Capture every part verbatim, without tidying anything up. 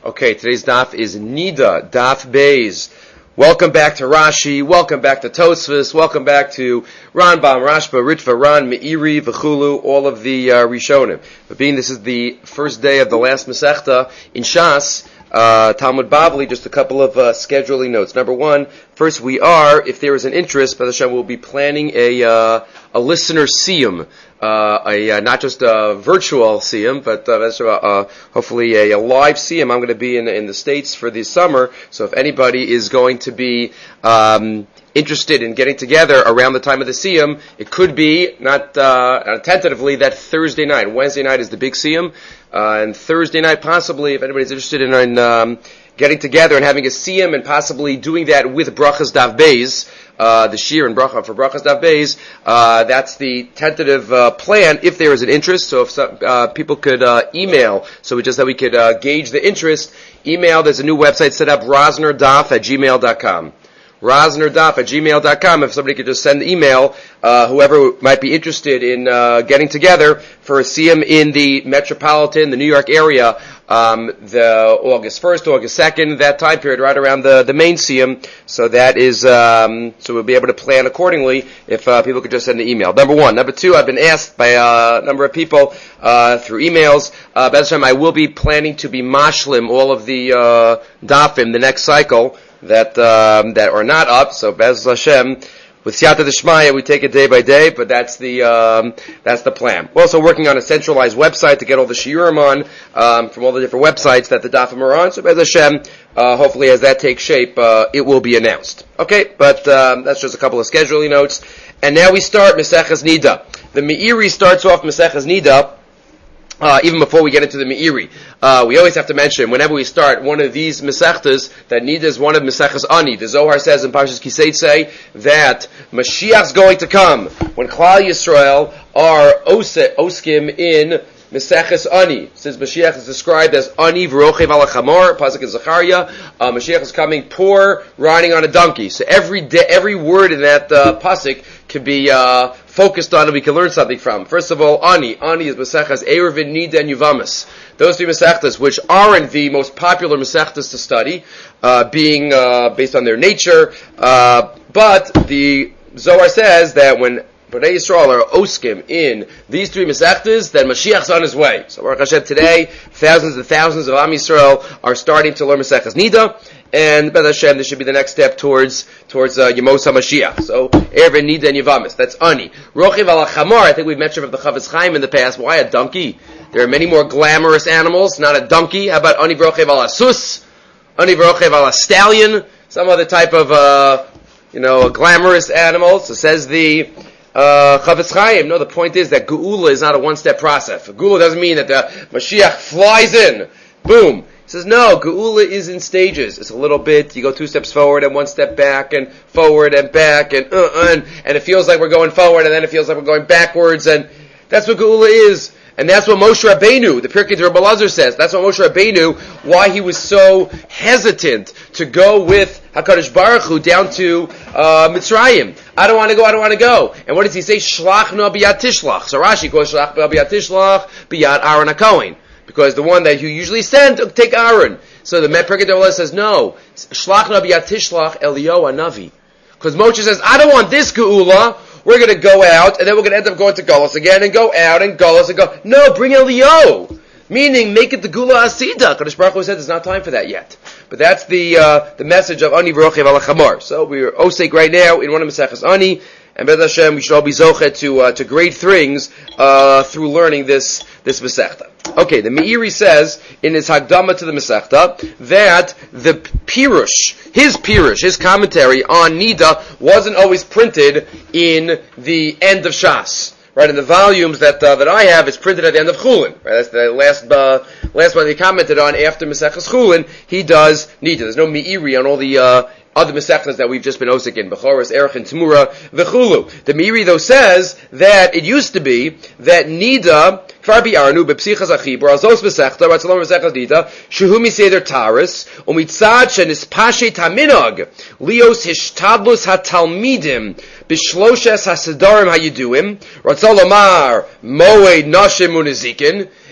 Okay, today's daf is Nida, Daf Beis. Welcome back to Rashi, welcome back to Tosfos, welcome back to Ranbam, Rashba, Ritva, Ran, Meiri, V'chulu, all of the uh, Rishonim. But being this is the first day of the last Masechta in Shas, uh, Talmud Bavli, just a couple of uh, scheduling notes. Number one, first we are, if there is an interest, B'ez Hashem, we'll be planning a uh, a listener siyum. Uh, a, uh, not just a virtual siyum, but uh, that's, uh, uh, hopefully a, a live siyum. I'm going to be in, in the States for this summer, so if anybody is going to be um, interested in getting together around the time of the siyum, it could be, not uh, tentatively, that Thursday night. Wednesday night is the big siyum, uh, and Thursday night possibly, if anybody's interested in, in um, getting together and having a siyum and possibly doing that with Brachas Daf Beis, Uh, the Shir and Bracha for Brachas Daf Beis, uh, that's the tentative uh, plan if there is an interest. So if some, uh, people could uh, email, so we just that we could uh, gauge the interest, email, there's a new website set up, rosnerdaf at gmail dot com. rosnerdaf at gmail dot com. If somebody could just send the email, uh, whoever might be interested in uh, getting together for a siyum in the metropolitan, the New York area, um, the August first, August second, that time period, right around the, the main siyum. So that is, um, so we'll be able to plan accordingly if uh, people could just send the email. Number one. Number two, I've been asked by uh, a number of people uh, through emails. Uh, B'ez Hashem, I will be planning to be mashlim all of the uh, dafim the next cycle that um, that are not up. So B'ez Hashem, with Siyata D'Shmaya, we take it day by day, but that's the um, that's the plan. We're also working on a centralized website to get all the shiurim on um, from all the different websites that the dafim are on. So B'ez Hashem, uh, hopefully as that takes shape, uh, it will be announced. Okay, but um, that's just a couple of scheduling notes. And now we start Maseches Nida. The Meiri starts off Maseches Nida. Uh, even before we get into the Meiri, uh, we always have to mention, whenever we start one of these Mesechtas, that Nida is one of Meseches Ani. The Zohar says in Parshas Kiseitze that Mashiach's going to come when Klal Yisrael are ose, oskim in Meseches Ani. Since Mashiach is described as Ani v'rochev ala chamor, Pasuk in Zechariah, uh, Mashiach is coming poor, riding on a donkey. So every day, every word in that uh, Pasuk can be uh, focused on and we can learn something from. First of all, Ani. Ani is Mesechas Eruvin, Nida, and Yuvamis. Those three Mesechtas, which aren't the most popular Mesechtas to study, uh, being uh, based on their nature, uh, but the Zohar says that when Bnei Yisrael are oskim in these three Mesechtas, then Mashiach's on his way. So Baruch Hashem, today, thousands and thousands of Am Yisrael are starting to learn Meseches Nida, and B'ez Hashem, this should be the next step towards towards uh, Yemos HaMashiach. So, Eruvin, Nida, and Yevamis. That's Ani. Rochev ala Chamor, I think we've mentioned from the Chavetz Chaim in the past. Why a donkey? There are many more glamorous animals, not a donkey. How about Ani v'rochev ala Sus? Ani v'rochev ala Stallion? Some other type of, uh, you know, glamorous animal. So says the Uh, Chavetz Chaim. No, the point is that Geula is not a one-step process. Geula doesn't mean that the Mashiach flies in. Boom. He says, no, Geula is in stages. It's a little bit, you go two steps forward and one step back and forward and back and uh, uh, and, and it feels like we're going forward and then it feels like we're going backwards, and that's what Geula is. And that's what Moshe Rabbeinu, the Pirkei Rabbi Elazar says, that's what Moshe Rabbeinu, why he was so hesitant to go with HaKadosh Baruch Hu down to uh, Mitzrayim. I don't want to go, I don't want to go. And what does he say? Shlach no biyad tishlach. So Rashi calls Shlach no biyad tishlach biyad Aaron HaKohen. Because the one that you usually send, take Aaron. So the Pirkei Rabbi Elazar says, no, Shlach no biyad tishlach Eliyahu Hanavi. Because Moshe says, I don't want this Geula. We're going to go out, and then we're going to end up going to Golos again, and go out, and Golos, and go, no, bring Eliyahu. Meaning, make it the Gula Asida. Kadosh Baruch Hu said there's not time for that yet. But that's the uh, the message of Ani v'rochev ala Chamor. So we're Osek right now in one of Meseches Ani, and B'ez Hashem, we should all be zochet to uh, to great things uh, through learning this this Masechta. Okay, the Meiri says in his Hagdama to the Masechta that the Pirush, his Pirush, his commentary on Nida wasn't always printed in the end of Shas. Right, in the volumes that uh, that I have, it's printed at the end of Chulin. Right, that's the last uh, last one he commented on after Maseches Chulin. He does Nida. There's no Meiri on all the uh, other Masechtas that we've just been osik in, Bechoros, Erech, and Temura, V'chulu. The Meiri though says that it used to be that Nida Kvar bi'arnu bepsichas achibur azos Masechta ratzalom Maseches Nida shehu miseder taris umitzad shenispashe taminag lios hishtadlus hatalmidim b'shloshes hasedarim hayiduim ratzal lomar moed nashim unizikin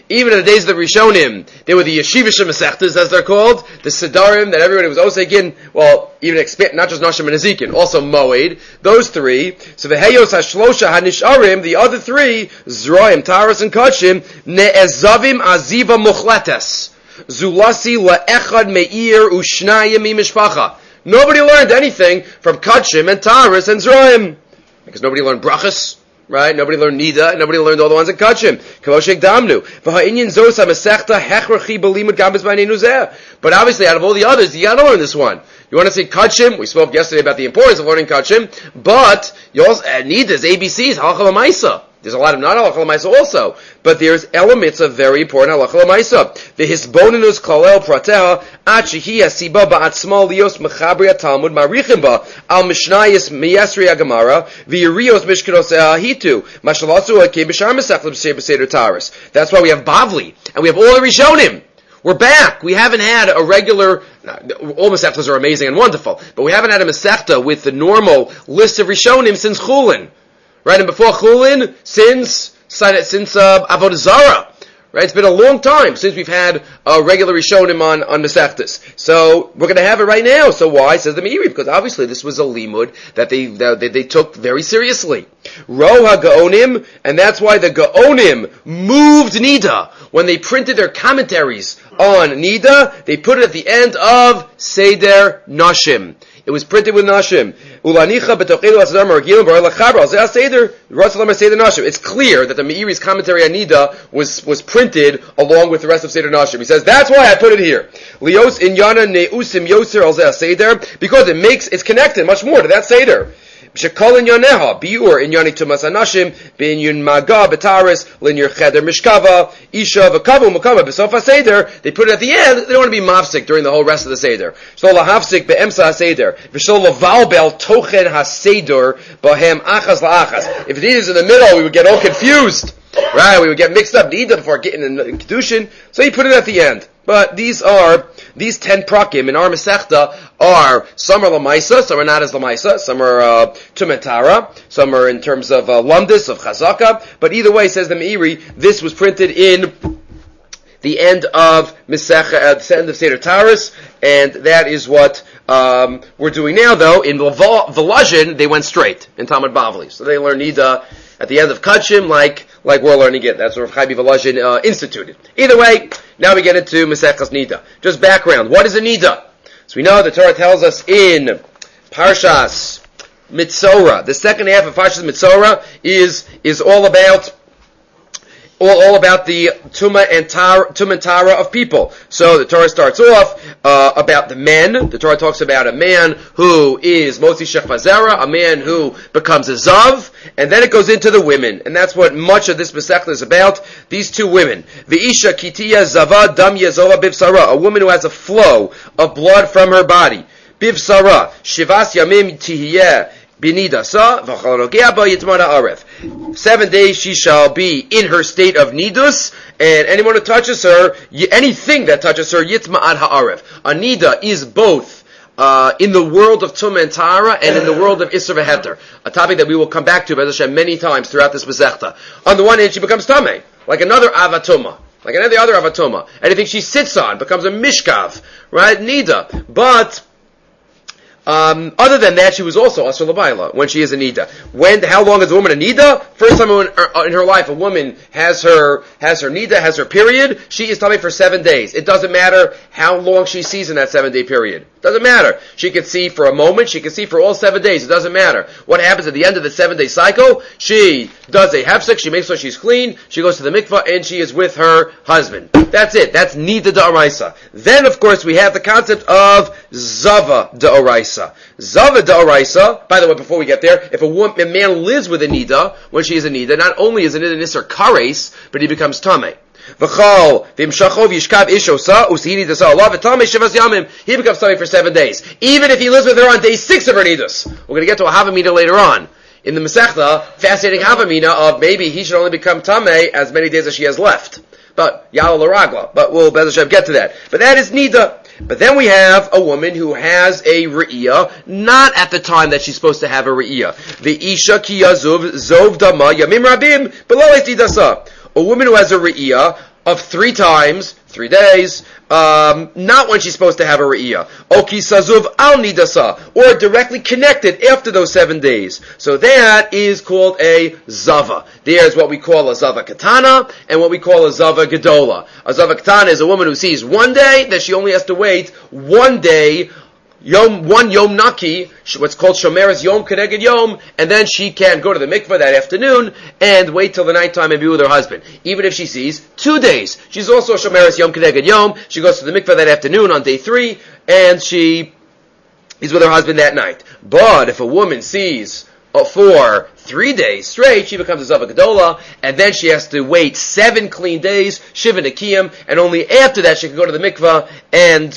even in the days of the Rishonim, they were the Yeshivish Masechtas, as they're called, the Sidarim that everybody was Osekin, well, even expand, not just Nashim and Ezekin, also Moed, those three. So the Heyos HaShlosha HaNisharim, the other three, Zroim, Taras, and Kachim, Ne'ezavim Aziva Muchletes, Zulasi La'echad Me'ir Ushnayim Mimishpacha. Nobody learned anything from Kachim and Taras and Zroim. Because nobody learned Brachas. Right? Nobody learned Nida, nobody learned all the ones in Kachim. Kavoshek Damnu. But obviously, out of all the others, you gotta learn this one. You want to say Kachim? We spoke yesterday about the importance of learning Kachim, but you also, uh, Nida's A B Cs, Halacha L'Maisa. There's a lot of not Halacha L'Maisa also, but there's elements of very important Halacha L'Maisa. The Hisbonenus Kolel Prateha, Ad Shehi Asiba Ba'atzma Lios Mechabriya Talmud Marichim Ba, Al Mishnayis Miyasri Agamara, V'Yirios Mishkanos Hitu, Mashalasu Hakim B'Shar Mesech L'B'Seder Taris. That's why we have Bavli, and we have all the Rishonim. We're back. We haven't had a regular, all Masechtas are amazing and wonderful, but we haven't had a Masechta with the normal list of Rishonim since Chulin. Right, and before Chulin, since, since, uh, Avodah Zarah. Right, it's been a long time since we've had a regular Rishonim on, on Masechtas. So, we're gonna have it right now. So why? Says the Meiri, because obviously this was a limud that they, that they, they took very seriously. Ro HaGaonim, and that's why the Gaonim moved Nida. When they printed their commentaries on Nida, they put it at the end of Seder Nashim. It was printed with Nashim. It's clear that the Meiri's commentary on Nida was, was printed along with the rest of Seder Nashim. He says, that's why I put it here. Lios inyana neusim yoser al Seder, because it makes, it's connected much more to that Seder. Shekol inyaneha, biur inyani tumas anashim, binyun maga betaris, linear cheder mishkava, isha v'kavu mukava b'sofa seder. They put it at the end. They don't want to be mafsik during the whole rest of the seder. So lahafsik be'emsa haseder, v'shol lavalbel tochen haseder b'hem achas la'achas. If it is in the middle, we would get all confused. Right? We would get mixed up Nida before getting in Kedushin. So he put it at the end. But these are, these ten prakim in our Masechta are, some are Lamaisa, some are not as Lamaisa, some are uh, Tumentara, some are in terms of uh, Lumdis, of Chazaka, but either way, says the Meiri, this was printed in the end of Masechta, at the end of Seder Taris, and that is what um, we're doing now, though. In Volozhin, they went straight, in Talmud Bavli. So they learn Nida at the end of Kachim, like like we're learning it. That's what Rav Chaim Volozhin uh, instituted. Either way, now we get into Masechtas Nida. Just background. What is a Nida? So we know the Torah tells us in Parshas Mitzorah. The second half of Parshas Mitzorah is is all about all, all about the Tuma and Tara, Tuma and Tara of people. So the Torah starts off uh, about the men. The Torah talks about a man who is Motzi Shechva Zera, a man who becomes a Zav, and then it goes into the women. And that's what much of this Masechta is about. These two women. The Isha Kitiya Zava Dam Yezova Bivsara, a woman who has a flow of blood from her body. Bivsara, Shivas Yamim Tihiyeh, Seven days she shall be in her state of nidus, and anyone who touches her, anything that touches her, yitma ad ha'arev. A nida is both uh, in the world of Tumah and Tara and in the world of Isser v'Heter, a topic that we will come back to, Be'ez Hashem, many times throughout this Masechta. On the one hand, she becomes Tameh, like another Avatuma. Like another other Avatuma. Anything she sits on becomes a Mishkav, right? Nida. But Um, other than that, she was also Asur L'Baila when she is a Nida. When, how long is a woman a Nida? First time in her, in her life a woman has her, has her Nida, has her period, she is tummy for seven days. It doesn't matter how long she sees in that seven day period. Doesn't matter. She can see for a moment, she can see for all seven days. It doesn't matter. What happens at the end of the seven day cycle? She does a hefsek, she makes sure she's clean, she goes to the mikvah, and she is with her husband. That's it. That's Nida D'Oraisa. Then, of course, we have the concept of Zava D'Oraisa. Zava D'Oraisa, by the way, before we get there, if a, woman, a man lives with a Nida, when she is a Nida, not only is it an Isser Kares, but he becomes Tameh. V'chal v'imshachov yishkav ishosa usihini dasa Allah v'tamei shivas yamim. He becomes Tameh for seven days. Even if he lives with her on day six of her Nidus. We're going to get to a Havamina later on. In the Masechta, fascinating Havamina of maybe he should only become Tameh as many days as she has left. But, Yala Laragla. But we'll, Be'ez Hashem, get to that. But that is Nida. But then we have a woman who has a Re'iyah, not at the time that she's supposed to have a Re'iyah. The Isha ki yazov zov dama yamim rabim below es tidasa. A woman who has a Re'iyah, of three times, three days, um, not when she's supposed to have a re'iyah. Oki sazuv al nidasa, or directly connected after those seven days. So that is called a zava. There's what we call a zava katana, and what we call a zava gedola. A zava katana is a woman who sees one day, that she only has to wait one day, Yom, one Yom Naki, what's called Shomeres Yom Keneged Yom, and then she can go to the mikveh that afternoon and wait till the nighttime and be with her husband. Even if she sees two days. She's also Shomeres Yom Keneged Yom. She goes to the mikveh that afternoon on day three, and she is with her husband that night. But if a woman sees for three days straight, she becomes a Zava Gedola, and then she has to wait seven clean days, Shiva Nekiyim, and only after that she can go to the mikveh and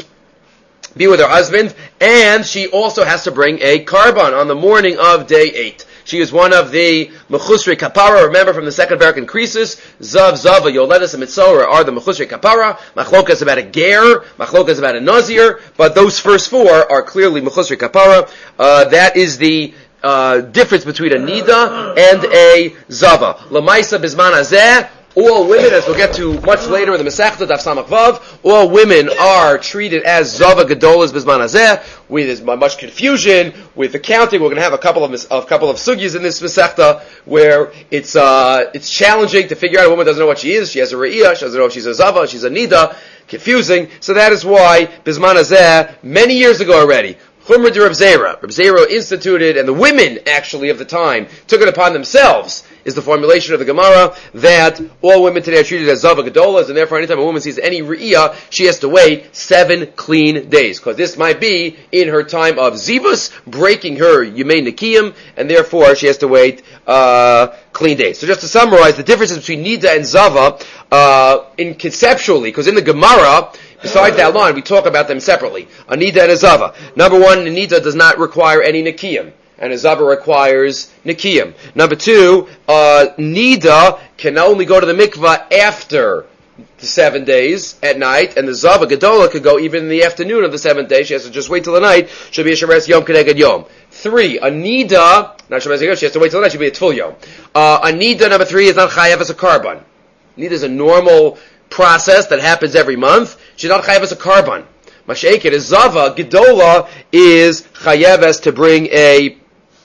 be with her husband, and she also has to bring a karban on the morning of day eight. She is one of the Mechusri Kapara. Remember from the second parak in Krisis, Zav, Zava, Yoledas, and Mitzorah are the Mechusri Kapara. Machloka is about a ger, Machloka is about a nazir, but those first four are clearly Mechusri Kapara. Uh, that is the uh, difference between a Nida and a Zava. Lamaisa Bizman Azeh, all women, as we'll get to much later in the Masechta Daf Samach Vav, all women are treated as Zava Gedolas Bizman Hazeh. With much confusion with the counting, we're going to have a couple of a couple of sugyas in this Masechta where it's uh, it's challenging to figure out. A woman doesn't know what she is. She has a re'iyah. She doesn't know if she's a Zava, she's a Nida. Confusing. So that is why Bizman Hazeh, many years ago already, Chumra de Reb Zera. Reb Zera instituted, and the women actually of the time took it upon themselves, is the formulation of the Gemara, that all women today are treated as Zava Gedolas, and therefore anytime a woman sees any Re'iyah, she has to wait seven clean days. Because this might be in her time of Zivus, breaking her Yemei Nekiyim, and therefore she has to wait uh, clean days. So just to summarize, the differences between Nida and Zava, uh, in conceptually, because in the Gemara, besides that line, we talk about them separately. A Nida and a Zava. Number one, a Nida does not require any Nekiyim, and a Zava requires Nekiyim. Number two, uh, Nida can only go to the mikvah after the seven days at night, and the Zava Gedola could go even in the afternoon of the seventh day. She has to just wait till the night. She'll be a Shemeres Yom Keneged Yom. Three, a Nida, not Shemeres Yom, she has to wait till the night, she'll be a Tful Yom. Uh, a Nida, number three, is not Chayav as a Karban. Nida is a normal process that happens every month. She's not chayav as a karban. Masha'eket is Zava Gedola is chayav as to bring a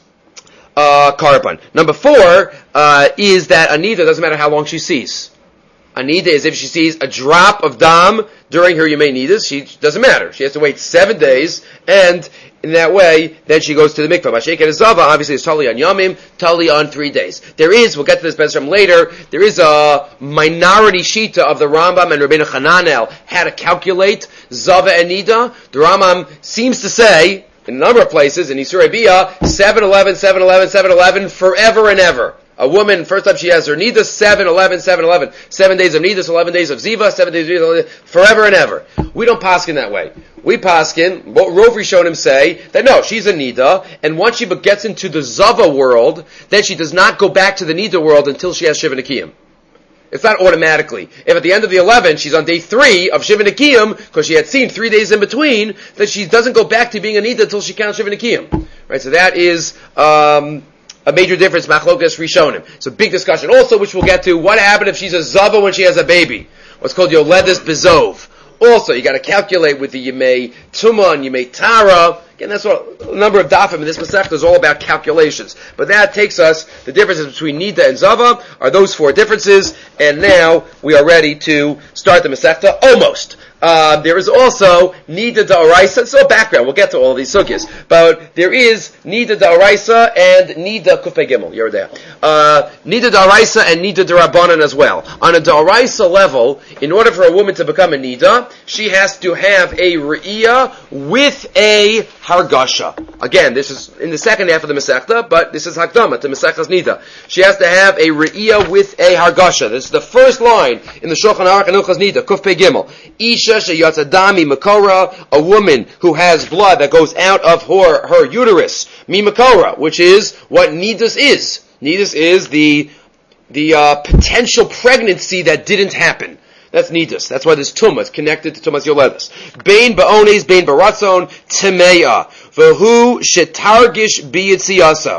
uh, karban. Number four uh, is that Anida doesn't matter how long she sees. Anida is if she sees a drop of dam during her Yemei Nidas, she doesn't matter. She has to wait seven days, and in that way, then she goes to the mikvah. Masha'eket is Zava, obviously, is Tali on Yamim, Tali on three days. There is, we'll get to this Bezram later, there is a minority shita of the Rambam and Rabbeinu Hananel how to calculate Zava and Nida. The Rambam seems to say, in a number of places, in Yisur Biyah, seven eleven, seven eleven, seven eleven, forever and ever. A woman, first time she has her Nida, seven eleven, seven eleven. Seven days of Nidus, eleven days of Ziva, seven days of Ziva, forever and ever. We don't paskin that way. We paskin, what Rov Rishonim say, that no, she's a Nida, and once she gets into the Zava world, then she does not go back to the Nida world until she has Shiva Nekiyim. It's not automatically. If at the end of the eleven, she's on day three of Shiva Nekiyim, because she had seen three days in between, then she doesn't go back to being a Nida until she counts Shiva Nekiyim. Right, so that is, um, a major difference, Machlokas Rishonim. It's a big discussion also, which we'll get to. What happened if she's a Zava when she has a baby? What's called Yoledes Bezov. Also, you got to calculate with the Yemei Tumah and Yemei Tara. Again, that's what a number of dafim in this Masechta is all about, calculations. But that takes us, the differences between Nida and Zava are those four differences, and now we are ready to start the Masechta, almost. Uh, there is also Nida Da'oraisa. It's all background. We'll get to all of these sugyas. But there is Nida Da'oraisa and Nida Kufay Gimel. You're there. Uh, Nida Da'oraisa and Nida D'Rabbanan as well. On a Da'oraisa level, in order for a woman to become a Nida, she has to have a Re'iyah with a Hargasha. Again, this is in the second half of the Masechta, but this is Hakdama to Masechta's Nida. She has to have a Re'iyah with a Hargasha. This is the first line in the Shulchan Aruch and Hilchos Nida, Kufay Gimel. Isha sheyatzadami makora, a woman who has blood that goes out of her, her uterus, mi makora, which is what nidus is. Nidus is the the uh, potential pregnancy that didn't happen. That's nidus. That's why this tumah is connected to tumas yoledas. Bein ba'ones, bein baratzon, temeya, v'hu shetargish biyitziyaso.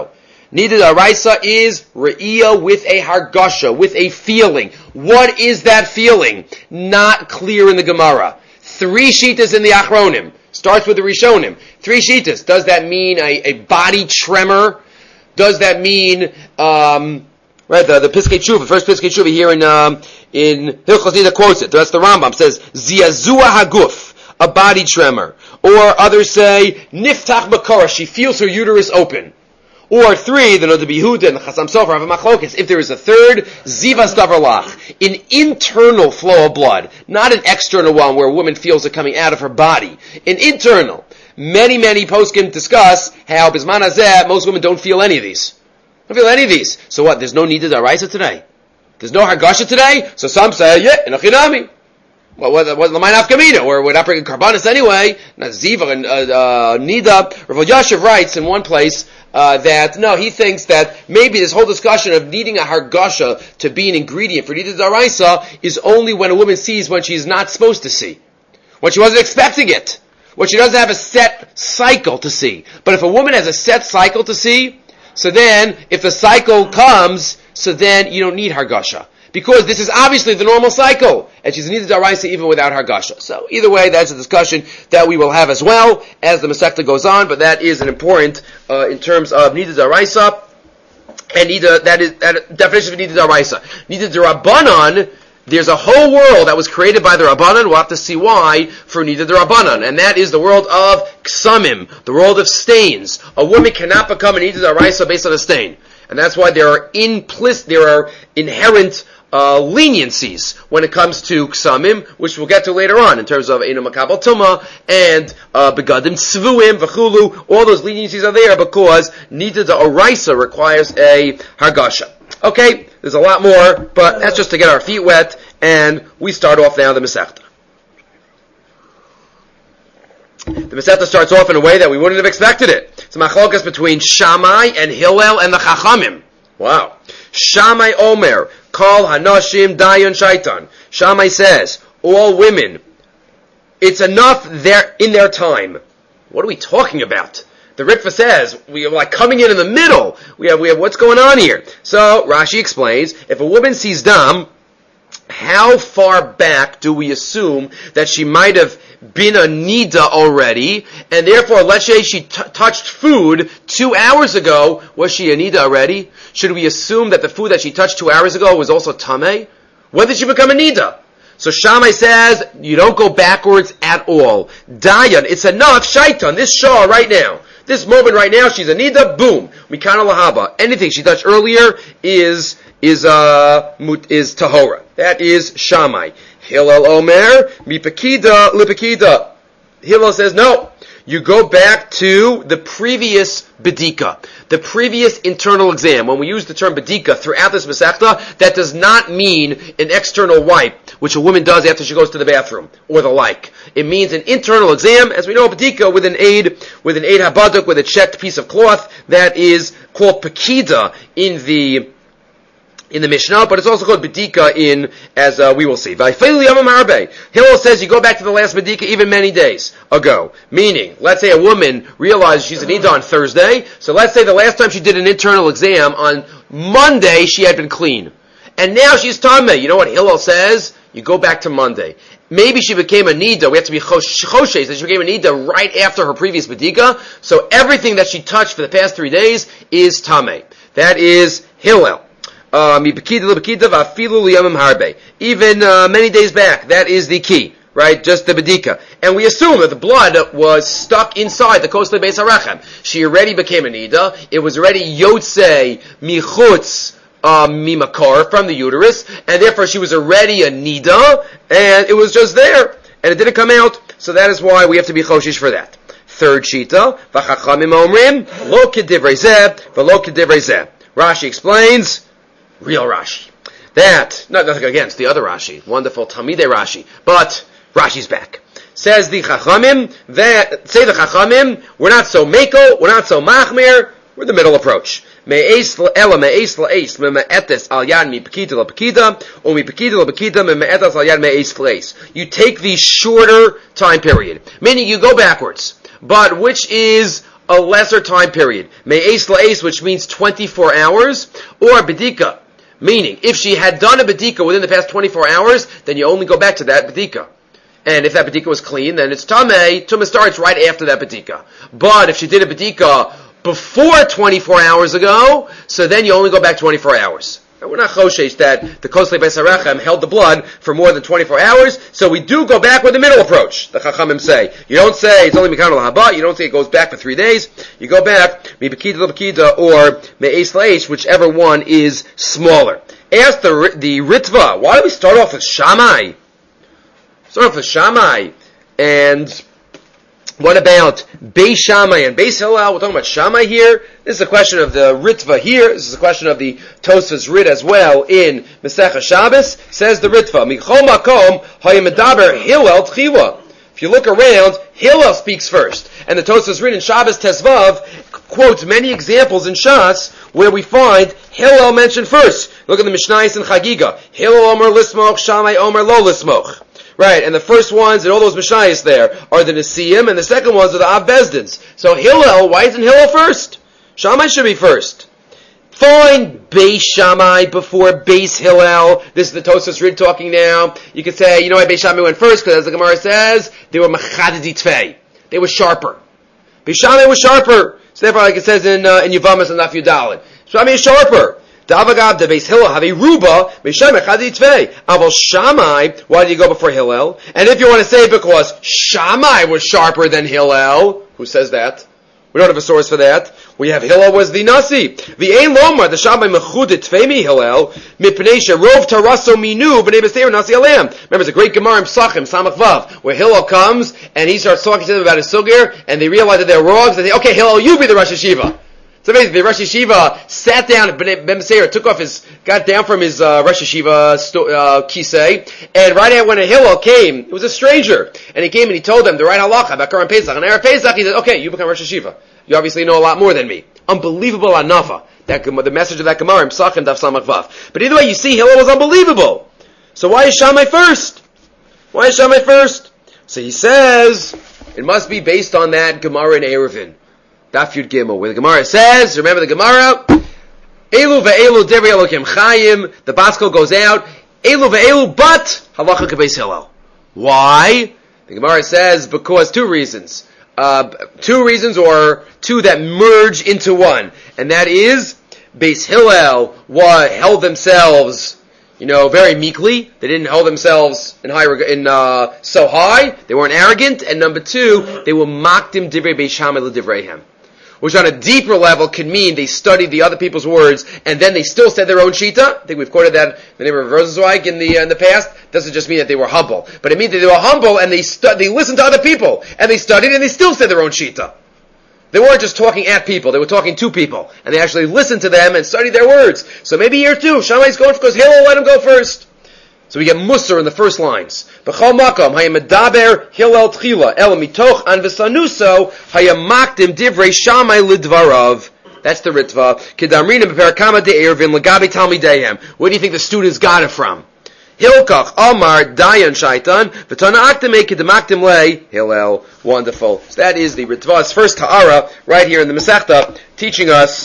Nida d'oraisa is re'iyah with a hargasha, with a feeling. What is that feeling? Not clear in the Gemara. Three shitas in the Achronim. Starts with the Rishonim. Three shitas. Does that mean a, a body tremor? Does that mean, um, right, the, the Piskei Tshuva, first Piskei Tshuva here in, um, in Hilchos Nida quotes it. That's the Rambam. Says, Ziazua haguf, a body tremor. Or others say, Niftach bakara, she feels her uterus open. Or three, the Noda B'Yehuda and the Chasam Sofer have a machlokes. If there is a third, zivas davarlach, an internal flow of blood, not an external one where a woman feels it coming out of her body. An internal. Many, many poskim discuss how bisman hazeh, most women don't feel any of these. Don't feel any of these. So what? There's no need to d'oraisa today. There's no hargasha today. So some say, yeah, in a chinami. Well, what, what, l'may nafkamina, or we're not bringing karbanis anyway. Not ziva and uh, uh, nida. Rav Yashiv writes in one place uh, that no, he thinks that maybe this whole discussion of needing a hargasha to be an ingredient for nida d'oraisa is only when a woman sees when she's not supposed to see, when she wasn't expecting it, when she doesn't have a set cycle to see. But if a woman has a set cycle to see, so then if the cycle comes, so then you don't need hargasha. Because this is obviously the normal cycle, and she's needed d'oraisa even without hargasha. So either way, that's a discussion that we will have as well as the Masechta goes on. But that is an important uh, in terms of needed d'oraisa, and nida, that is that definition of needed d'oraisa. Needed d'Rabbanan, there's a whole world that was created by the Rabbanan. We'll have to see why for needed d'Rabbanan, and that is the world of ksamim, the world of stains. A woman cannot become a needed d'oraisa based on a stain, and that's why there are implicit, there are inherent Uh, leniencies when it comes to ksamim, which we'll get to later on in terms of Eino Makabel Tuma and uh, Begadim Tzvuim, V'chulu. All those leniencies are there because Nida d'oraisa requires a hargasha. Okay, there's a lot more, but that's just to get our feet wet, and we start off now the Masechta. The Masechta starts off in a way that we wouldn't have expected it. It's a machlokas between Shammai and Hillel and the Chachamim. Wow. Shammai Omer, Kol Hanashim Dayan Shaitan. Shammai says, all women, it's enough they're in their time. What are we talking about? The Ritva says, we are like coming in in the middle. We have, we have, what's going on here? So, Rashi explains, if a woman sees dam, how far back do we assume that she might have been a nida already, and therefore, let's say she t- touched food two hours ago, was she a nida already? Should we assume that the food that she touched two hours ago was also tameh? When did she become a nida? So Shammai says, you don't go backwards at all. Dayan, it's enough, shaitan, this shah right now. This moment right now, she's a nida, boom. Mikana lahaba. Anything she touched earlier is, is, uh, is tahora. That is Shammai. Hillel Omer, mipakida lipakida. Hillel says, no. You go back to the previous bedika, the previous internal exam. When we use the term bedika throughout this Masechta, that does not mean an external wipe, which a woman does after she goes to the bathroom, or the like. It means an internal exam, as we know, bedika with an aid, with an aid habaduk, with a checked piece of cloth, that is called pakida in the in the Mishnah, but it's also called Bedika in, as uh, we will see. Hillel says you go back to the last Bedika even many days ago. Meaning, let's say a woman realizes she's a nida on Thursday, so let's say the last time she did an internal exam on Monday, she had been clean. And now she's tameh. You know what Hillel says? You go back to Monday. Maybe she became a nida. We have to be choshes that she became a nida right after her previous Bedika, so everything that she touched for the past three days is tameh. That is Hillel. Uh, Even uh, many days back, that is the key, right? Just the bedika. And we assume that the blood was stuck inside the kosle beis harachem. She already became a nida. It was already yotzei michutz uh, mimakar, from the uterus, and therefore she was already a nida, and it was just there, and it didn't come out, so that is why we have to be choshish for that. Third shita, v'chachamim omrim, lo kedivrei zeh, v'lo kedivrei zeh. Rashi explains, real Rashi. That, not nothing against the other Rashi, wonderful Talmidei Rashi, but Rashi's back. Says the Chachamim, that, say the Chachamim, we're not so meko, we're not so machmir, we're the middle approach. Me'es ela me'es la'es, me'etes al yad mi'pekida la'pekida, or mi'pekida la'pekida, me'etes al yad me'es la'es. You take the shorter time period, meaning you go backwards, but which is a lesser time period, me'es la'es, which means twenty-four hours, or bedika, meaning if she had done a bedika within the past twenty-four hours, then you only go back to that bedika. And if that bedika was clean, then it's tameh. Tumah starts right after that bedika. But if she did a bedika before twenty-four hours ago, so then you only go back twenty-four hours. We're not choshesh that the Koslei Beis HaRechem held the blood for more than twenty-four hours, so we do go back with the middle approach, the Chachamim say. You don't say it's only Mikan al-Haba, you don't say it goes back for three days, you go back, Mi Bekida L'Bekida, or Me'es La'esh, whichever one is smaller. Ask the, the Ritva, why do we start off with Shammai? Start off with Shammai, and what about Beis Shammai and Beis Hillel? We're talking about Shammai here. This is a question of the Ritva here. This is a question of the Tosfos Rit as well in Masechah Shabbos. Says the Ritva, Michol Makom Hayemedaber Hillel Tchiva. If you look around, Hillel speaks first. And the Tosfos Rit in Shabbos Tesvav quotes many examples in Shas where we find Hillel mentioned first. Look at the Mishnayos in Chagiga. Hillel Omer Lismoch, Shammai Omer Lo Lismoch. Right, and the first ones and all those Mishayos there are the Nesiim, and the second ones are the Av Bezdins. So Hillel, why isn't Hillel first? Shammai should be first. Find Beis Shammai before Beis Hillel. This is the Tosfos Rid talking now. You could say, you know why Beis Shammai went first? Because as the Gemara says, they were Machadedi Tvei. They were sharper. Beis Shammai was sharper. So therefore, like it says in uh, in Yevamos and Daf Yudalid, Shammai is sharper. Davagav de Beis Hillel have a ruba Mishai Mechadi Tvei. Aval Shammai. Why did you go before Hillel? And if you want to say because Shammai was sharper than Hillel, who says that? We don't have a source for that. We have Hillel was the Nasi. The Ein Lomar the Shammai Mechudet Tvei mi Hillel Mipnei Rov Taraso Minu Bnei Beseir Nasi Alam. Remember, it's a great Gemara in Psachim Samach Vav where Hillel comes and he starts talking to them about his sugir, and they realize that they're wrong. So they say, okay, Hillel, you be the Rosh Hashiva. So basically, the Rosh Hashiva sat down at Ben Beseir, took off his, got down from his uh, Rosh Hashiva sto- uh, kisei, and right at when a Hillel came, it was a stranger, and he came and he told them the right halacha about Karan Pesach. And Erev Pesach, he said, "Okay, you become Rosh Hashiva. You obviously know a lot more than me." Unbelievable anafa. That the message of that Gemara in Psachim Daf Samach Vav. But either way, you see, Hillel was unbelievable. So why is Shammai first? Why is Shammai first? So he says it must be based on that Gemara in Eruvin. Daf Yud Gimel, where the Gemara says, remember the Gemara, Elu ve'elu devri Elokim Chayim, the Baskel goes out, Elu ve'elu, but halacha k'beis Hillel. Why? The Gemara says, because two reasons. Uh, two reasons, or two that merge into one. And that is, Beis Hillel what, held themselves, you know, very meekly. They didn't hold themselves in high, in, uh, so high. They weren't arrogant. And number two, they were makdim divrei Beis Shammai l'divreihem, which on a deeper level can mean they studied the other people's words and then they still said their own shita. I think we've quoted that in the name of Rosenzweig in the uh, in the past. Doesn't just mean that they were humble, but it means that they were humble and they stu- they listened to other people and they studied and they still said their own shita. They weren't just talking at people; they were talking to people, and they actually listened to them and studied their words. So maybe here too, Shammai's going because Hillel let him go first. So we get Musar in the first lines. B'chol makom hayemedaber Hillel tchila el mitoch an v'sanuso hayemakdim divrei Shammai lidvarav. That's the Ritva. Kedamrina b'perakama de'ervin legabe talmidehem. Where do you think the students got it from? Hilkach Amar Dayan Shaitan v'tana aktime kedamakdim le Hillel. Wonderful. So that is the Ritva's first ta'ara right here in the Masechta, teaching us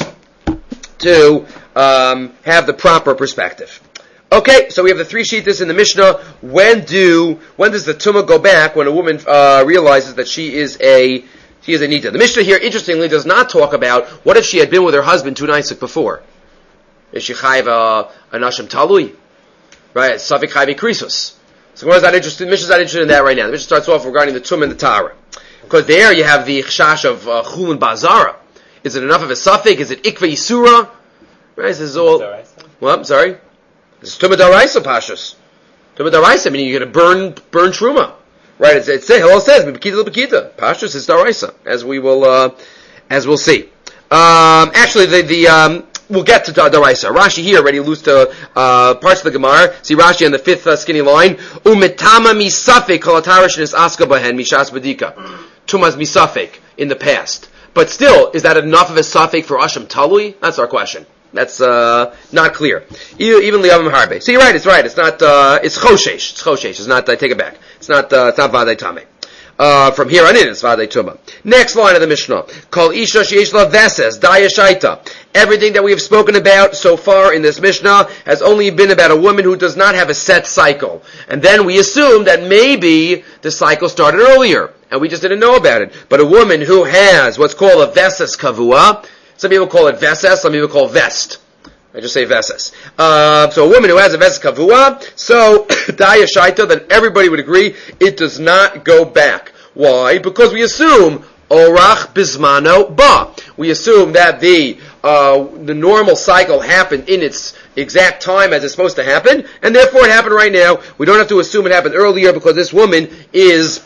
to um, have the proper perspective. Okay, so we have the three shittas in the Mishnah. When do when does the tumah go back when a woman uh, realizes that she is a she is a nida? The Mishnah here, interestingly, does not talk about what if she had been with her husband two nights before. Is she chayv a nashim talui? Right, safik chayv krisus. So Gemara's not interested. The Mishnah's not interested in that right now. The Mishnah starts off regarding the tumah and the tara, because there you have the chash of uh, chulun bazara. Is it enough of a safik? Is it ikva yisura? Right, this is all. Well, I'm sorry. It's Tumah Daraisa Pashas. Tumah Daraisa, meaning you're going to burn burn Truma. Right, it's, it's, Hillel says, B'kita l'B'kita. Pashas is Daraisa, as we will, uh, as we'll see. Um, actually, the, the, um, we'll get to Daraisa. Rashi here already alludes to, uh, parts of the Gemara. See Rashi on the fifth uh, skinny line. Umetama misafek kolatarish nis aska bahen mishas badika. Tumas misafek in the past. But still, is that enough of a safek for Asham Talui? That's our question. That's uh, not clear. Even Liyavim Harbe. So you're right. It's right. It's not. Uh, it's choshesh. It's choshesh. It's not. I take it back. It's not. Uh, it's not vaday tameh. Uh, from here on in, it's Vadei Tuma. Next line of the Mishnah. Kol Isha Sheyesh La Veses, Daya Shaita. Everything that we have spoken about so far in this Mishnah has only been about a woman who does not have a set cycle. And then we assume that maybe the cycle started earlier, and we just didn't know about it. But a woman who has what's called a Veses Kavua, some people call it Veses, some people call Vest. I just say Veses. Uh, so a woman who has a Veses Kavua, so Daya Shaita, then everybody would agree it does not go back. Why? Because we assume Orach Bismano Ba. We assume that the uh, the normal cycle happened in its exact time as it's supposed to happen, and therefore it happened right now. We don't have to assume it happened earlier because this woman is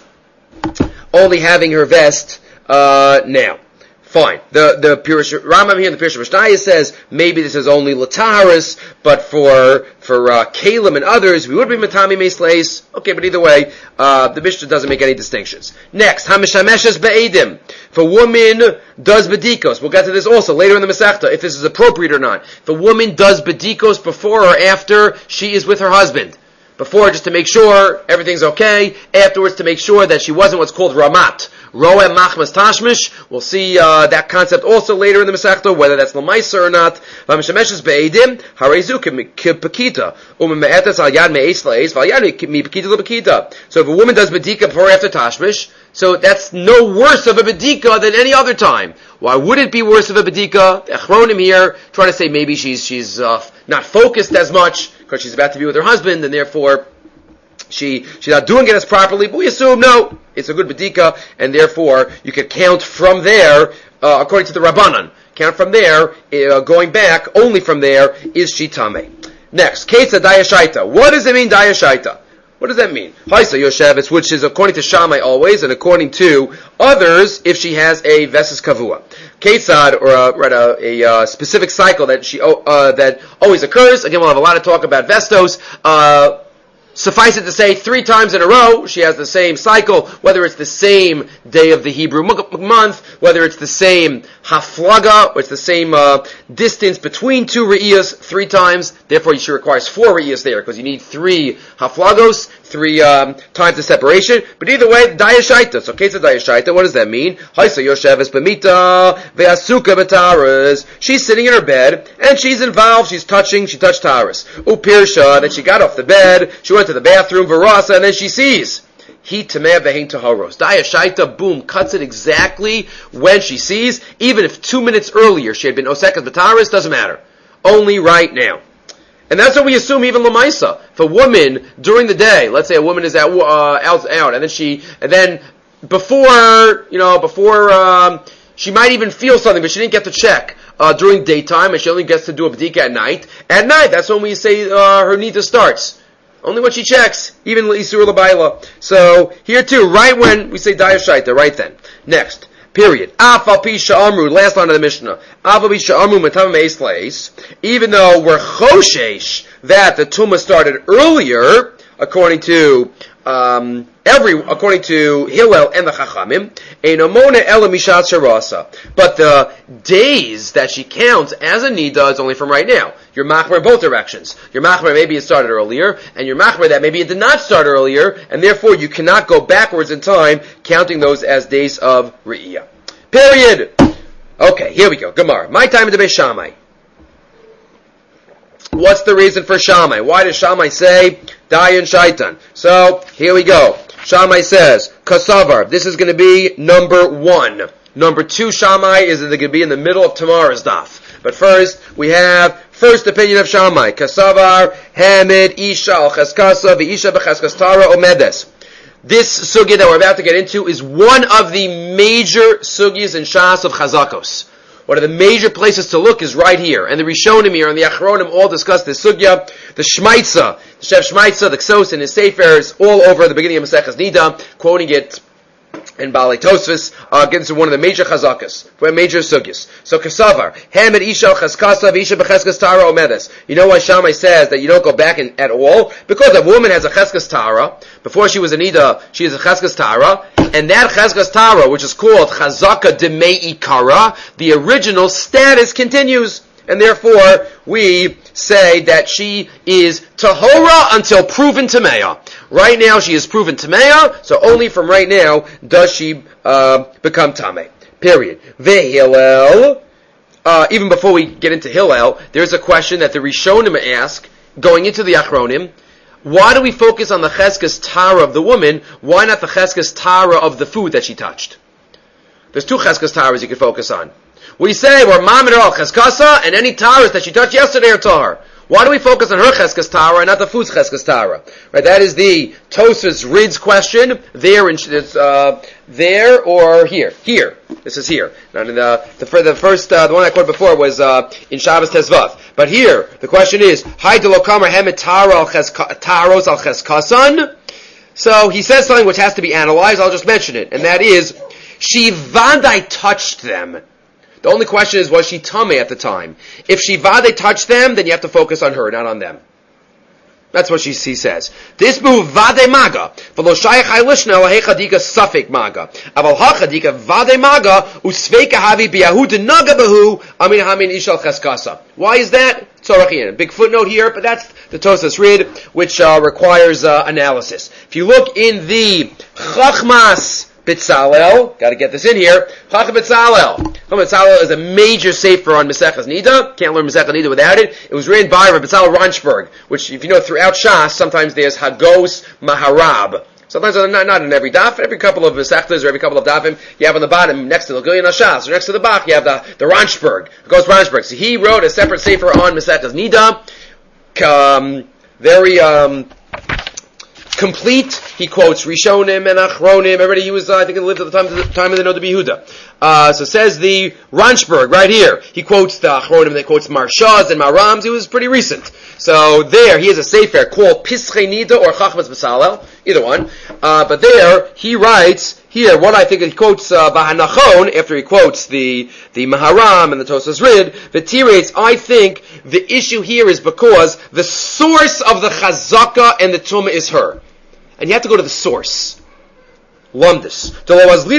only having her vest uh, now. Fine. The the Pirush Rambam here in the Pirush Mishnah says maybe this is only Lataris, but for for uh, Kalim and others we would be Matami Meisleis. Okay, but either way, uh, the Mishnah doesn't make any distinctions. Next, Hamishameshes Be'edim. If a woman does Bedikos, we'll get to this also later in the Masechta, if this is appropriate or not. If a woman does Bedikos before or after she is with her husband. Before, just to make sure everything's okay. Afterwards, to make sure that she wasn't what's called Ramat. Roem Machmas Tashmish. We'll see uh, that concept also later in the Masechta, whether that's Lamaisa or not. V'amishemeshes be'edim, harezu k'pekita. U'me'etes al yad me'es la'es, v'al yad mi'pekita l'pekita. So if a woman does bedika before or after Tashmish, so that's no worse of a bedika than any other time. Why would it be worse of a bedika? The Achronim here trying to say maybe she's she's uh, not focused as much because she's about to be with her husband, and therefore she she's not doing it as properly. But we assume no, it's a good bedika, and therefore you could count from there uh, according to the Rabbanan. Count from there, uh, going back only from there is she tameh. Next, Ketza Daya Shaita. What does it mean Daya Shaita? What does that mean? Haisa Yoshevetz, which is according to Shammai always, and according to others, if she has a Veses Kavua. Ketzad, or a, right, a, a, a specific cycle that she uh, that always occurs. Again, we'll have a lot of talk about Vestos. Uh, Suffice it to say, three times in a row, she has the same cycle, whether it's the same day of the Hebrew month, whether it's the same haflaga, or it's the same uh, distance between two re'iyas three times. Therefore, she requires four re'iyas there, because you need three haflagos, three um, times of separation. But either way, dayashaita. So, Ketza dayashaita, what does that mean? Haisa yosheves b'mita ve'asuka b'taras. She's sitting in her bed, and she's involved, she's touching, she touched taras. Upirsha, that she got off the bed, she went to the bathroom, Varasa, and then she sees. He tameh ve'hein taharos. Daya shaita, boom, cuts it exactly when she sees. Even if two minutes earlier she had been osekas b'taharos, doesn't matter. Only right now. And that's what we assume even Lamaisa. If a woman, during the day, let's say a woman is out, uh, out, out, and then she, and then before, you know, before, um, she might even feel something, but she didn't get to check, uh, during daytime, and she only gets to do a b'dika at night. At night, that's when we say, uh, her nida starts. Only when she checks, even Isur L'Baila. So, here too, right when we say Daya Shaita, right then. Next, period. Afal Pi Sha'amru, last line of the Mishnah. Afal Pi Sha'amru Matam Meis Leis. Even though we're Choshesh that the Tumah started earlier, according to, um, every, according to Hillel and the Chachamim, Einamona Ela Mishat Sharasa. But the days that she counts as a Nida is only from right now. You're machmer in both directions. You're machmer maybe it started earlier, and you're machmer that maybe it did not start earlier, and therefore you cannot go backwards in time, counting those as days of Re'iyah. Period. Okay, here we go. Gemara. My time in the Beis Shammai. What's the reason for Shammai? Why does Shammai say Dayan Shaitan? So, here we go. Shammai says, Kasavar. This is going to be number one. Number two Shammai is going to be in the middle of tomorrow's daf. But first, we have first opinion of Shammai. Kasavar, Hamid, Isha, Al-Chaskasa, V'Isha, B'Chaskastara, Omedes. This sugya that we're about to get into is one of the major sugyas in Shas of Chazakos. One of the major places to look is right here. And the Rishonim here and the Achronim all discuss this sugya. The Shmaitza, the Chef Shmaitza, the Ksos and his Sefers, all over the beginning of Maseches Nida, quoting it in Balei Tosfos, uh, gets to one of the major chazakas, major sugyas. So Kasavar, Hamid Isha Chaskasa Isha B'Cheskas Tara Omedes. You know why Shammai says that you don't go back in, at all? Because a woman has a Cheskas Tara, before she was a Nida, she is a Cheskas Tara, and that Cheskas Tara, which is called Chazaka Demei Ikara, the original status continues. and therefore we say that she is tahora until proven tameya. Right now she is proven tameya, so only from right now does she uh, become tameh. Period. Vehillel, uh, even before we get into Hillel, there's a question that the Rishonim ask, going into the Achronim. Why do we focus on the cheskes tara of the woman? Why not the cheskes tara of the food that she touched? There's two cheskes taras you can focus on. We say we're mamid al cheskasa, and any taras that she touched yesterday are tar. Why do we focus on her cheskes tara and not the food's cheskes tara? Right, that is the Tosfos Rid's question. There, in, uh, there or here? Here. This is here. Now, the the, the first, uh, the one I quoted before was uh, in Shabbos Tezvav. But here, the question is, Hay delokamer hemet tara al taros al cheskasan. So he says something which has to be analyzed. I'll just mention it, and that is, she vadai touched them. The only question is, was she tameh at the time? If she vade touched them, then you have to focus on her, not on them. That's what she, she says. This move vade maga. V'lo shayach haylishna lahechadika safek maga. Aval hachadika vade maga usveika havi biyahu denaga bahu amin hamin ishal cheskasa. Why is that? Tzorachin. Big footnote here, but that's the Tosfos Rid, which uh, requires uh, analysis. If you look in the Chachmas Bitzalel, got to get this in here. Chacham Bitzalel. Chacham Bitzalel is a major sefer on Maseches Nida. Can't learn Maseches Nida without it. It was written by Rabbi Bitzalel Ranchberg, which, if you know, throughout Shas, sometimes there's Hagos Maharab. Sometimes not, not in every daf, every couple of Masechtas or every couple of dafim, you have on the bottom, next to the Gilyon HaShas, or next to the Bach, you have the, the Ranchberg. Hagos Ranchberg. So he wrote a separate sefer on Maseches Nida. Um, very, um, complete. He quotes Rishonim and Achronim. Everybody, he was, uh, I think, he lived at the time of the time of the Noda B'Yehuda. Uh, so says the Ranchberg right here. He quotes the Achronim, they quotes Marshaz and Marams. He was pretty recent. So there, he has a sefer called Pischei Nida or Chachmas B'Salel, either one. Uh, but there, he writes here what I think he quotes uh, Bahanachon after he quotes the the Maharam and the Tosfos Rid. V'tirates, I think the issue here is because the source of the Chazaka and the Tumah is her. And you have to go to the source. Lumdus. The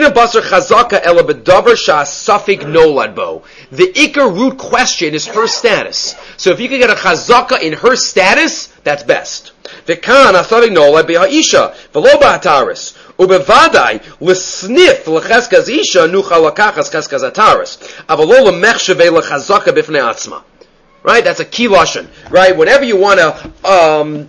Iker root question is her status. So if you can get a chazaka in her status, that's best. V'kan asavik nolad be'ha'isha v'lo ba'ataris ubevadai l'snif l'cheskaz isha nucha lakachas cheskaz ataris avalo l'mechsheve l'chazaka b'fnei atzma. Right? That's a key lashon. Right? Whenever you want to um,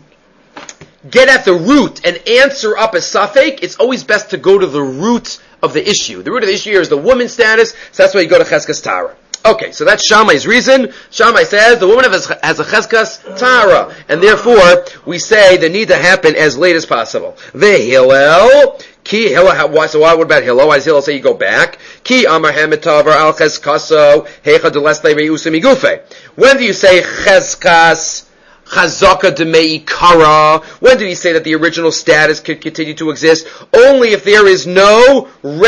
get at the root and answer up a suffix, it's always best to go to the root of the issue. The root of the issue here is the woman's status, so that's why you go to Cheskes Tara. Okay, so that's Shammai's reason. Shammai says the woman has, has a Cheskes Tara, and therefore we say the need to happen as late as possible. The Hillel, Ki Hillel, why, so why, what about Hillel? Why does Hillel say you go back? Ki Amar Hamitavar al Cheskaso, Hecha Delesle Reusa Migufe. When do you say Cheskas Chazaka Demei Kara? When did he say that the original status could continue to exist? Only if there is no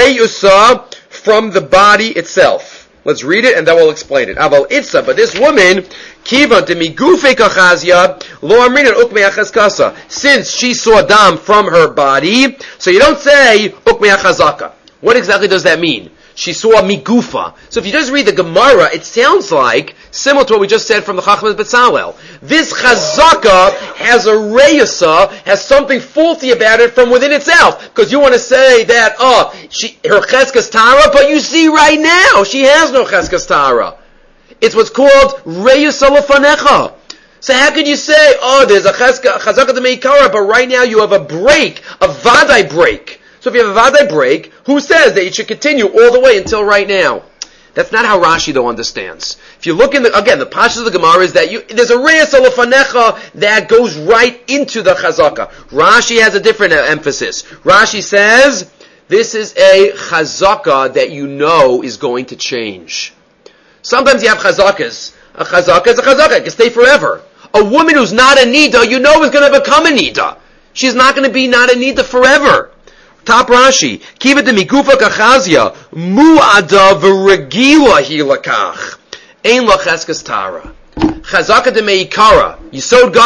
Reusa from the body itself. Let's read it and then we'll explain it. Aval Itza, but this woman, Kiva Demigufe Kachazia, Lo Amrina Ukmei Chazkasa. Since she saw dam from her body, so you don't say Ukmei Chazaka. What exactly does that mean? She saw migufa. So if you just read the Gemara, it sounds like similar to what we just said from the Chachmas Betzalel. This chazaka has a reyusa, has something faulty about it from within itself. Because you want to say that, oh, she, her cheskas tara, but you see right now, she has no cheskas tara. It's what's called reyusa lefanecha. So how could you say, oh, there's a chazaka demei kara, but right now you have a break, a vadai break. So if you have a vadai break, who says that it should continue all the way until right now? That's not how Rashi though understands. If you look in the, again, the pashas of the Gemara is that you, there's a reyes alefanecha that goes right into the chazaka. Rashi has a different emphasis. Rashi says, this is a chazaka that you know is going to change. Sometimes you have chazakas. A chazaka is a chazaka. It can stay forever. A woman who's not a nida, you know is going to become a nida. She's not going to be not a nida forever. Top Rashi, Kiva de Migufa Kachazia, Mu'ada v'regila hi lakach, Ein la cheskes tara. Chazaka de meikara, Yisod gadol,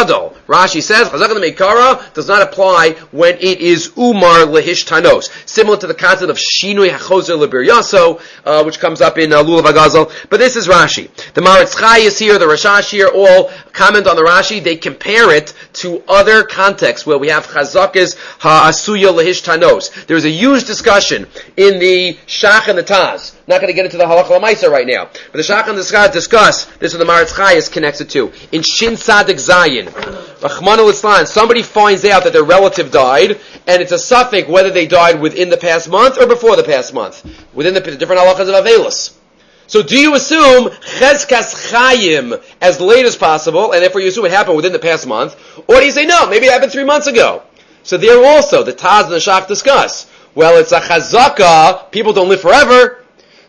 Rashi says, Chazaka the Meikara does not apply when it is Umar Lehish Tanos. Similar to the concept of Shinui HaChozer Lebir Yaso, uh, which comes up in uh, Lulav HaGazal. But this is Rashi. The Maritz Chai is here, the Rashash here, all comment on the Rashi. They compare it to other contexts where we have Chazakas HaAsuya Lehish Tanos. There's a huge discussion in the Shach and the Taz. Not going to get into the Halacha L'Maisa right now. But the Shach and the Taz discuss, this is what the Maritz Chai is connected to. In Shin Sadik Zayin, Rachmana Litzlan, somebody finds out that their relative died, and it's a suffix whether they died within the past month or before the past month. Within the, the different halachas of Avelis. So do you assume Cheskas Chayim as late as possible, and therefore you assume it happened within the past month? Or do you say, no, maybe it happened three months ago? So there also, the Taz and the Shach discuss. Well, it's a Chazaka, people don't live forever.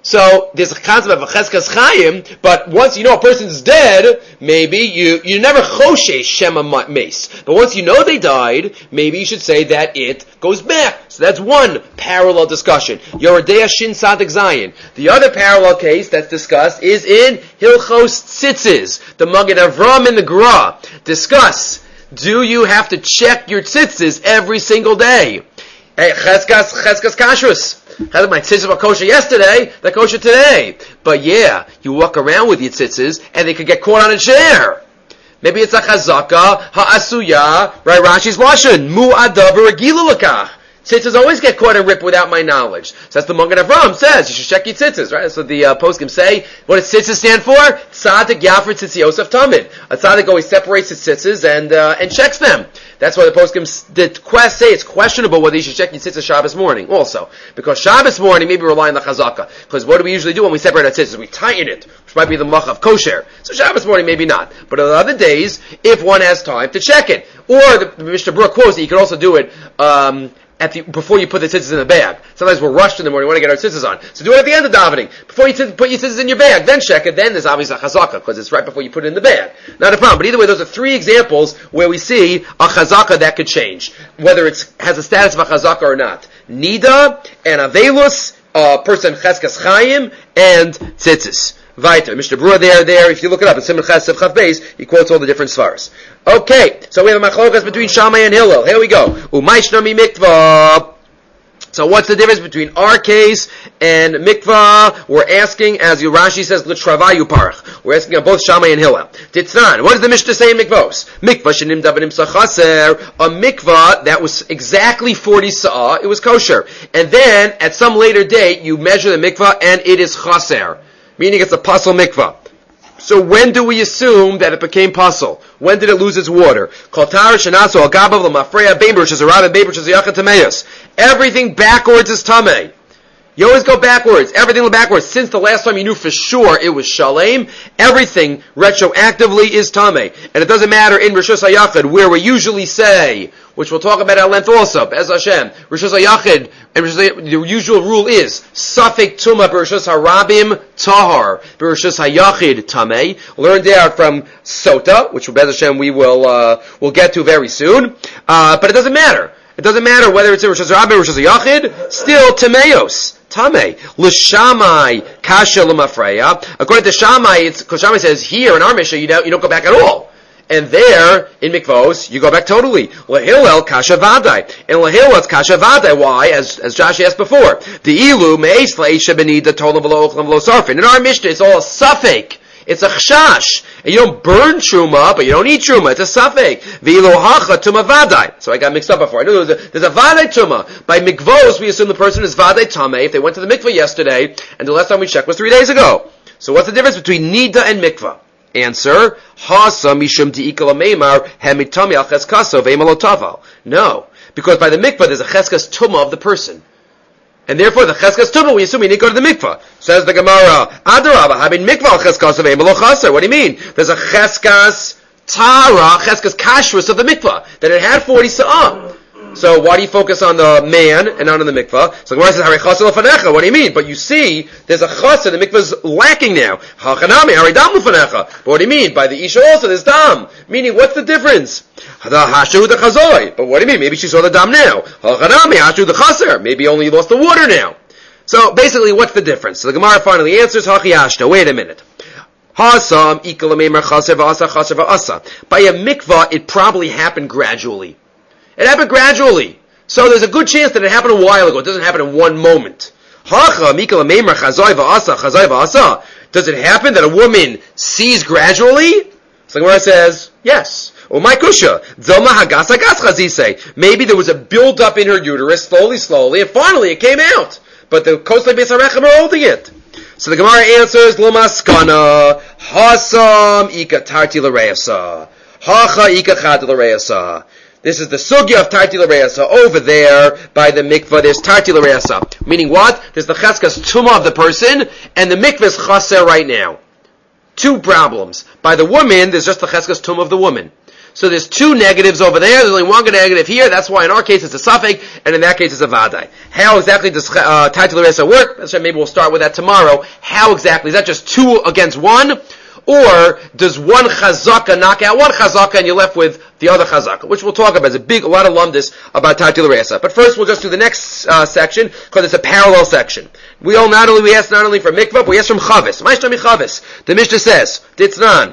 So there's a concept of a Cheskas Chayim, but once you know a person's dead, maybe you, you never Choshe Shema Mace. But once you know they died, maybe you should say that it goes back. So that's one parallel discussion. Yoredeya Shin Sadik Zayin. The other parallel case that's discussed is in Hilchos Tzitzis. The Magen Avram and the Gra discuss, do you have to check your tzitzis every single day? Hey, Cheskas, Cheskas Kashrus. Had my tzitzis were kosher yesterday, they're kosher today. But yeah, you walk around with your tzitzis, and they could get caught on a chair. Maybe it's a chazaka, ha'asuya, right, Rashi's lashon, mu'adav regilu lakach. Tzitzis always get caught and ripped without my knowledge. So that's the Magen Avram says, you should check your tzitzis, right? So the uh, poskim say, what does tzitzis stand for? Tzadik Yafir Tzitzi Yosef Tamid. A tzadik always separates his tzitzis and, uh, and checks them. That's why the poskim, the quest say it's questionable whether you should check your tzitzis Shabbos morning also. Because Shabbos morning, maybe rely on the chazaka. Because what do we usually do when we separate our tzitzis? We tighten it, which might be the mach of kosher. So Shabbos morning, maybe not. But on other days, if one has time to check it. Or the, the Mishnah Berurah quotes that you can also do it, um, At the, before you put the tzitzis in the bag. Sometimes we're rushed in the morning, we want to get our tzitzis on. So do it at the end of davening. Before you t- put your tzitzis in your bag, then check it, then there's obviously a chazaka, because it's right before you put it in the bag. Not a problem. But either way, those are three examples where we see a chazaka that could change. Whether it has a status of a chazaka or not. Nida, and avelus, uh, person cheskas chayim, and tzitzis. Weiter. Mishnah Berurah there, there, if you look it up, in Siman Ches Chav Beis, he quotes all the different svaras. Okay, so we have a machlokas between Shammai and Hillel. Here we go. Umaishnami mikvah. So what's the difference between our case and mikvah? We're asking, as Rashi says, l'travayu parach. We're asking on both Shammai and Hillel. Titzran, what does the Mishnah say in mikvahs? Mikvah shenim davanim sachaser. A mikvah that was exactly forty sa'ah, it was kosher. And then, at some later date, you measure the mikvah and it is chaser. Meaning it's a pasul mikvah. So when do we assume that it became pasul? When did it lose its water? Everything backwards is tameh. You always go backwards. Everything backwards. Since the last time you knew for sure it was shalem, everything retroactively is tameh. And it doesn't matter in Rishus HaYachid, where we usually say, which we'll talk about at length also, Be'ez Hashem, Rishus HaYachid, and the usual rule is, Safek Tumah B'Rishus HaRabim Tahar, B'Rishus HaYachid Tameh. Learned out from Sota, which Be'ez Hashem we will, uh, we'll get to very soon. Uh, but it doesn't matter. It doesn't matter whether it's in Rishus HaRabim or Rishus HaYachid, still Tameos. Tameh. L'shamai kasha l'mafreya. According to Shammai, it's, because Shammai says here in our Mishnah, you don't, you don't go back at all. And there, in mikvos, you go back totally. L'hillel kasha vadai. And l'hillel it's kasha vadai. Why? As, as Josh asked before. The ilu me'es la'esha benida tolam v'lo ochlam v'lo sarfin. In our Mishnah, it's all a suffix. It's a chashash. And you don't burn truma, but you don't eat truma. It's a suffix. V'ilo hacha tuma vadai. So I got mixed up before. I knew there was a, there's a vadai tuma. By mikvos, we assume the person is vadai tameh if they went to the mikvah yesterday, and the last time we checked was three days ago. So what's the difference between nida and mikvah? Answer, hasa mishum di'ikal meimar hemitami al cheskaso ve'imalotaval. No. Because by the mikvah, there's a cheskas tuma of the person. And therefore, the cheskas tumah, we assume you need to go to the mikvah. Says the Gemara, Adarabah, having mikvah cheskas of emelo chaser. What do you mean? There's a cheskas tara, cheskas kashrus of the mikvah, that it had forty sa'ah. So why do you focus on the man and not on the mikvah? So the Gemara says, Hari chasar l'fanecha. What do you mean? But you see, there's a chasar, the mikvah's lacking now. Hachanami, hari dam l'fanecha. But what do you mean? By the isha also, there's dam. Meaning, what's the difference? The hashu the chazoi. But what do you mean? Maybe she saw the dam now. Hachanami, hashu the chasar. Maybe only you lost the water now. So basically, what's the difference? So the Gemara finally answers, Hachi ashta. Wait a minute. Hasam ikalamemer chaser v'asa chaser v'asa. By a mikvah, it probably happened gradually. It happened gradually. So there's a good chance that it happened a while ago. It doesn't happen in one moment. Hacha mikalamemer chazoi v'asa chazoi v'asa. Does it happen that a woman sees gradually? So the Gemara says, yes. Oh my kusha, zoma hagas hagas chazise. Maybe there was a build up in her uterus, slowly, slowly, and finally it came out. But the kosle beis harechem are holding it. So the Gemara answers, L'maskana, Hasam ika tarti l'reasa, Hacha ika chad l'reasa. This is the sugya of tarti l'reasa. Over there, by the mikvah, there's tarti l'reasa. Meaning what? There's the cheskas tumah of the person, and the mikvah is chaser right now. Two problems. By the woman, there's just the cheskas tumah of the woman. So there's two negatives over there. There's only one negative here. That's why in our case it's a suffix, and in that case it's a vadai. How exactly does uh, tarti l'reasa work? Maybe we'll start with that tomorrow. How exactly? Is that just two against one? Or does one chazaka knock out one chazaka and you're left with the other chazaka? Which we'll talk about. There's a big, a lot of lumdis about tarti l'reasa. But first we'll just do the next uh, section, because it's a parallel section. We all not only, we ask not only from mikvah, but we ask from chavis. Ma'ishtami chavis. The Mishnah says, Ditznan,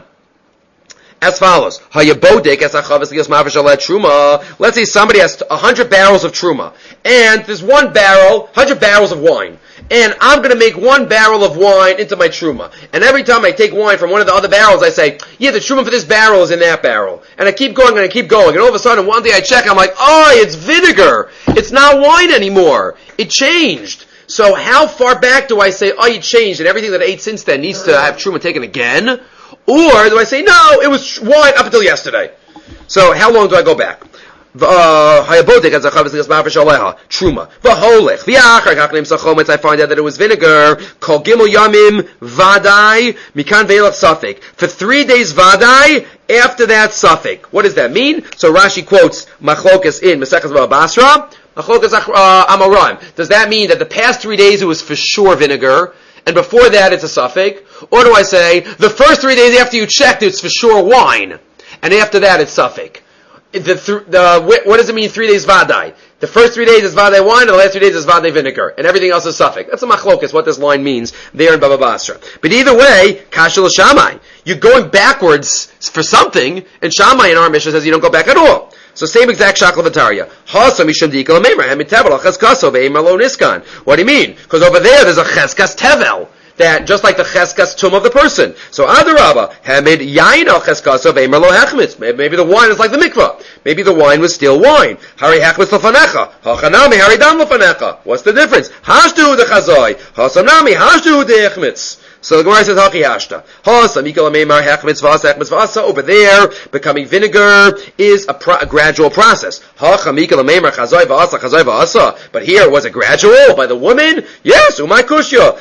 as follows: Hayabodek as achavis lios mavish alet truma. Let's say somebody has a hundred barrels of truma, and there's one barrel, hundred barrels of wine, and I'm going to make one barrel of wine into my truma. And every time I take wine from one of the other barrels, I say, yeah, the truma for this barrel is in that barrel, and I keep going and I keep going, and all of a sudden one day I check, I'm like, oh, it's vinegar. It's not wine anymore. It changed. So how far back do I say, oh, it changed, and everything that I ate since then needs to have truma taken again? Or do I say, no, it was wine up until yesterday? So how long do I go back? Hayabotek as a chavis lios mavish aleha truma v'holech v'achar kaknim sachometz. I find out that it was vinegar. Kol gimel yamim vadai mikan ve'elach safek. For three days vadai. After that safek. What does that mean? So Rashi quotes Machlokas in Maseches Baba Basra. Machlokas uh, Amoraim. Does that mean that the past three days it was for sure vinegar? And before that, it's a suffix? Or do I say, the first three days after you checked, it's for sure wine, and after that, it's suffix? The, th- the, what does it mean, three days vadai? The first three days is vadai wine, and the last three days is vadai vinegar, and everything else is suffix. That's a machlokas, what this line means there in Baba Basra. But either way, kasha l'shamai. You're going backwards for something, and Shammai in our Mishnah says you don't go back at all. So same exact shaklavataria. What do you mean? Because over there there's a cheskas tevel, that just like the cheskas tum of the person. So adarabba, hamid yain al cheskaso ve'emer lo hechmitz. Maybe the wine is like the mikvah. Maybe the wine was still wine. Hari hechmitz l'fanecha. Hachanami hari dam l'fanecha. What's the difference? Hashtu the chazoi. Hasanami hashtu the hechmitz. So the Gemara says, Haki hashta. Over there, becoming vinegar is a, pro- a gradual process. But here, was it gradual by the woman? Yes, umay kushya.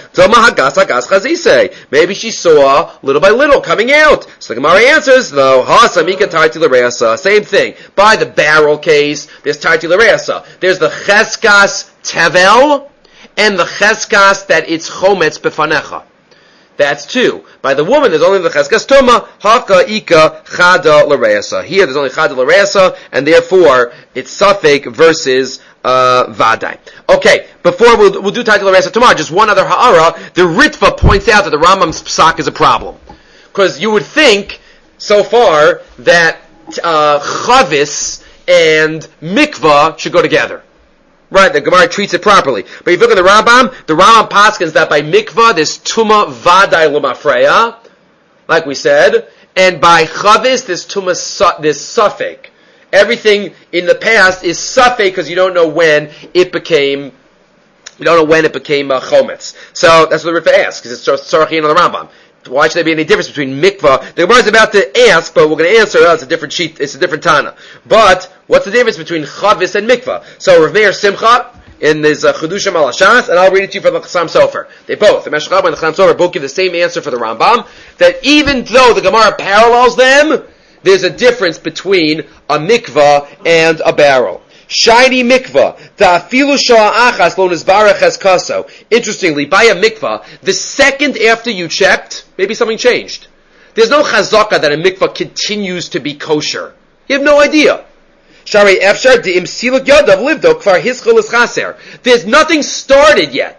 Maybe she saw little by little coming out. So the Gemara answers, though, same thing. By the barrel case, there's tarti l'reasa. There's the cheskas tevel, and the cheskas that it's chometz befanecha. That's two. By the woman, there's only the cheskas tuma, haka ika chada l'reasa. Here, there's only chada l'reasa, and therefore, it's suffix versus uh, vadai. Okay, before we'll, we'll do tarti l'reasa tomorrow, just one other ha'ara. The Ritva points out that the Rambam's psak is a problem. Because you would think, so far, that uh, chavis and mikvah should go together. Right, the Gemara treats it properly. But if you look at the Rambam, the Rambam paskins that by mikvah there's tuma vadai l'mafreya, like we said, and by chavis there's tuma su- there's suffix. Everything in the past is suffix because you don't know when it became, you don't know when it became uh, chometz. So that's what the Ritva asks, because it's tzarachin on the Rambam. Why should there be any difference between mikvah? The Gemara is about to ask, but we're going to answer. Oh, it's a different sheet. It's a different Tana. But what's the difference between chavis and mikvah? So Rav Meir Simcha in this uh, Chedushim al Hashas, and I'll read it to you from the Chassam Sofer. They both, the Meshech Rabbah and the Chassam Sofer, both give the same answer for the Rambam. That even though the Gemara parallels them, there's a difference between a mikvah and a barrel. Shiny mikvah. Ta'afilu sha'achas lo nizbarach eskaso. Interestingly, by a mikvah, the second after you checked, maybe something changed. There's no chazaka that a mikvah continues to be kosher. You have no idea. Shari efshar de'im siluk yadav livdo kvar hischol es chaser. There's nothing started yet.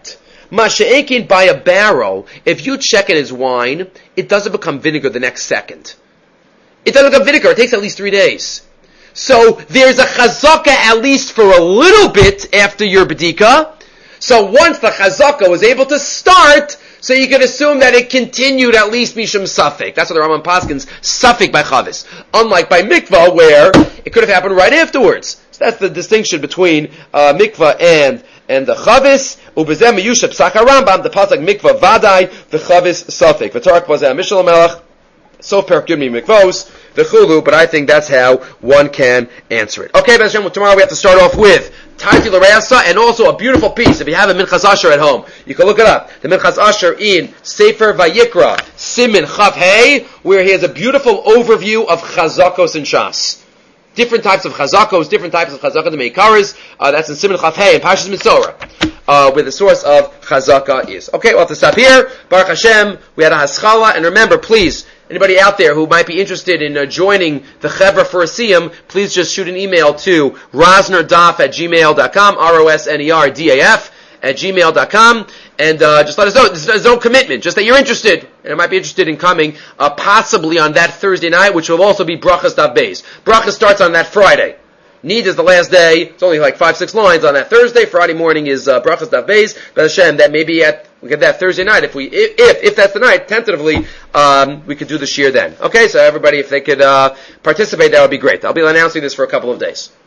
Masha'ekin by a barrel, if you check it as wine, it doesn't become vinegar the next second. It doesn't become vinegar. It takes at least three days. So there's a chazaka at least for a little bit after your bedika. So once the chazaka was able to start, so you can assume that it continued at least mishum safek. That's what the Rambam paskins safek by chavis. Unlike by mikvah, where it could have happened right afterwards. So that's the distinction between uh, mikvah and and the chavis. Ubezem yushab sakar Rambam the pasuk mikvah vadai the chavis safek. V'tarak bazeh mishal melach. So perk me mikvos the chulu, but I think that's how one can answer it. Okay, Hashem, tomorrow we have to start off with Tati L'Reasa and also a beautiful piece. If you have a Minchas Asher at home, you can look it up. The Minchas Asher in Sefer Vayikra Simin Chav Hey, where he has a beautiful overview of Chazakos and Shas. Different types of Chazakos, different types of Chazakah the Meikaras. Uh, that's in Simin Chav Hey in Parshas Mitzorah, uh, where the source of Chazakah is. Okay, we'll have to stop here. Baruch Hashem, we had a Haskalah, and remember, please, anybody out there who might be interested in uh, joining the Chevra for a Siyum, please just shoot an email to rosnerdaf at gmail dot com, R O S N E R D A F at gmail dot com, and uh, just let us know. There's no commitment, just that you're interested, and I might be interested in coming, uh, possibly on that Thursday night, which will also be Brachas Daf Beis. Brachas starts on that Friday. Need is the last day. It's only like five, six lines on that Thursday. Friday morning is uh, Brachas Daf Beis. But Hashem, that maybe at we get that Thursday night. If we, if if, if that's the night, tentatively, um, we could do the shir then. Okay, so everybody, if they could uh, participate, that would be great. I'll be announcing this for a couple of days.